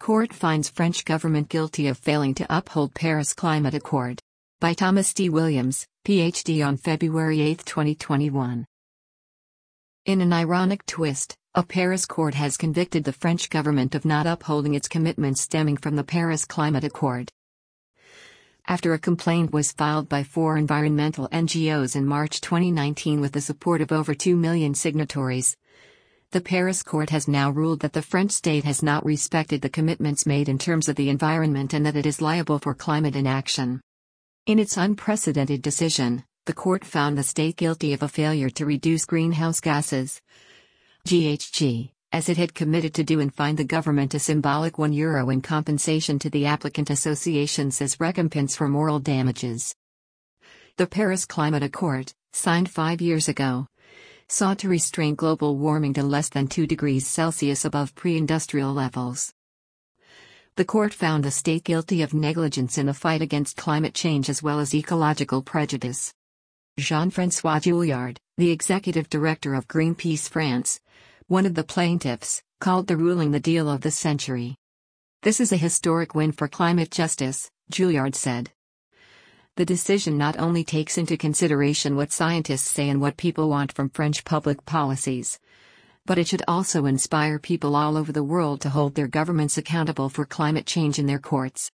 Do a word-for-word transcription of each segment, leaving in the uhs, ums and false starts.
Court finds French government guilty of failing to uphold Paris Climate Accord. By Thomas D. Williams, P H D on February eighth twenty twenty-one. In an ironic twist, a Paris court has convicted the French government of not upholding its commitments stemming from the Paris Climate Accord. After a complaint was filed by four environmental N G Os in March twenty nineteen with the support of over two million signatories, the Paris court has now ruled that the French state has not respected the commitments made in terms of the environment and that it is liable for climate inaction. In its unprecedented decision, the court found the state guilty of a failure to reduce greenhouse gases G H G, as it had committed to do, and fined the government a symbolic one euro in compensation to the applicant associations as recompense for moral damages. The Paris Climate Accord, signed five years ago, sought to restrain global warming to less than two degrees Celsius above pre-industrial levels. The court found the state guilty of negligence in the fight against climate change as well as ecological prejudice. Jean-François Juillard, the executive director of Greenpeace France, one of the plaintiffs, called the ruling the deal of the century. "This is a historic win for climate justice," Juillard said. The decision not only takes into consideration what scientists say and what people want from French public policies, but it should also inspire people all over the world to hold their governments accountable for climate change in their courts.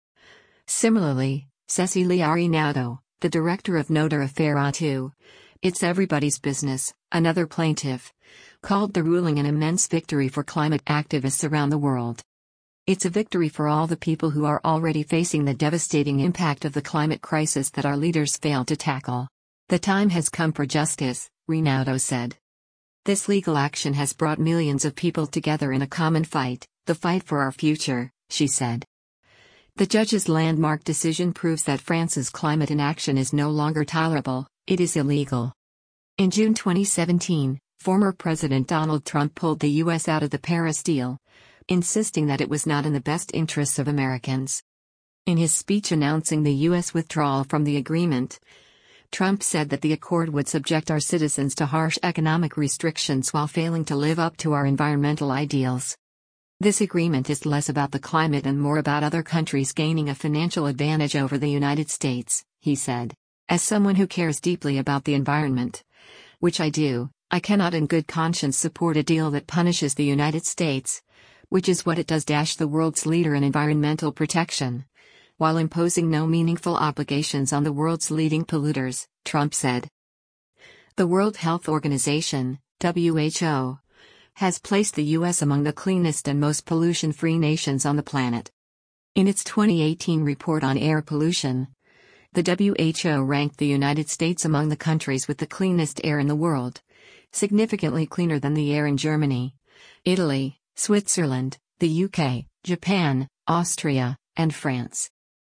Similarly, Cécilia Arinaudot, the director of Notre Affaire Atout, It's Everybody's Business, another plaintiff, called the ruling an immense victory for climate activists around the world. "It's a victory for all the people who are already facing the devastating impact of the climate crisis that our leaders failed to tackle. The time has come for justice," Arinaudot said. "This legal action has brought millions of people together in a common fight, the fight for our future," she said. The judge's landmark decision proves that France's climate inaction is no longer tolerable, it is illegal. In June twenty seventeen, former President Donald Trump pulled the U S out of the Paris deal, insisting that it was not in the best interests of Americans. In his speech announcing the U S withdrawal from the agreement, Trump said that the accord would subject our citizens to harsh economic restrictions while failing to live up to our environmental ideals. "This agreement is less about the climate and more about other countries gaining a financial advantage over the United States," he said. "As someone who cares deeply about the environment, which I do, I cannot in good conscience support a deal that punishes the United States, which is what it does, the world's leader in environmental protection, while imposing no meaningful obligations on the world's leading polluters," Trump said. The World Health Organization, W H O, has placed the U S among the cleanest and most pollution-free nations on the planet. In its twenty eighteen report on air pollution, the W H O ranked the United States among the countries with the cleanest air in the world, significantly cleaner than the air in Germany, Italy, Switzerland, the U K, Japan, Austria, and France.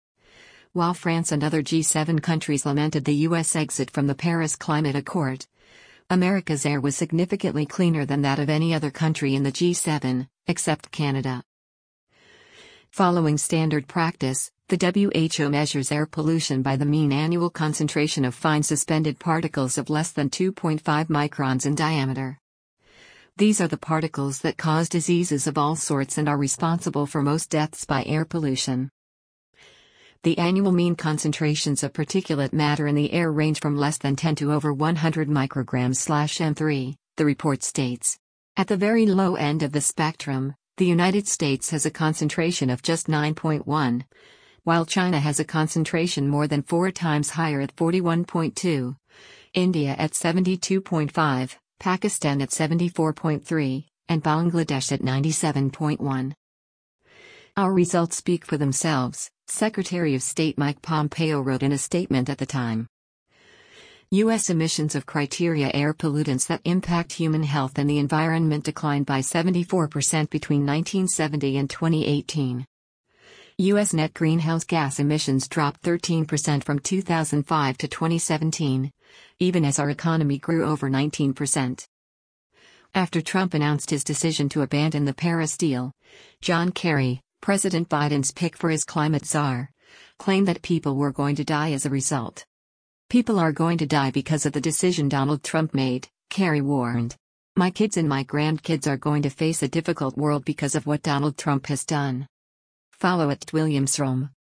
While France and other G seven countries lamented the U S exit from the Paris Climate Accord, America's air was significantly cleaner than that of any other country in the G seven, except Canada. Following standard practice, the W H O measures air pollution by the mean annual concentration of fine suspended particles of less than two point five microns in diameter. These are the particles that cause diseases of all sorts and are responsible for most deaths by air pollution. The annual mean concentrations of particulate matter in the air range from less than ten to over one hundred micrograms M three, the report states. At the very low end of the spectrum, the United States has a concentration of just nine point one, while China has a concentration more than four times higher at forty-one point two, India at seventy-two point five, Pakistan at seventy-four point three, and Bangladesh at ninety-seven point one. "Our results speak for themselves," Secretary of State Mike Pompeo wrote in a statement at the time. U S emissions of criteria air pollutants that impact human health and the environment declined by seventy-four percent between nineteen seventy and twenty eighteen. U S net greenhouse gas emissions dropped thirteen percent from two thousand five to twenty seventeen, even as our economy grew over nineteen percent. After Trump announced his decision to abandon the Paris deal, John Kerry, President Biden's pick for his climate czar, claimed that people were going to die as a result. "People are going to die because of the decision Donald Trump made," Kerry warned. My kids and my grandkids are going to face a difficult world because of what Donald Trump has done. Follow at Williams Rome.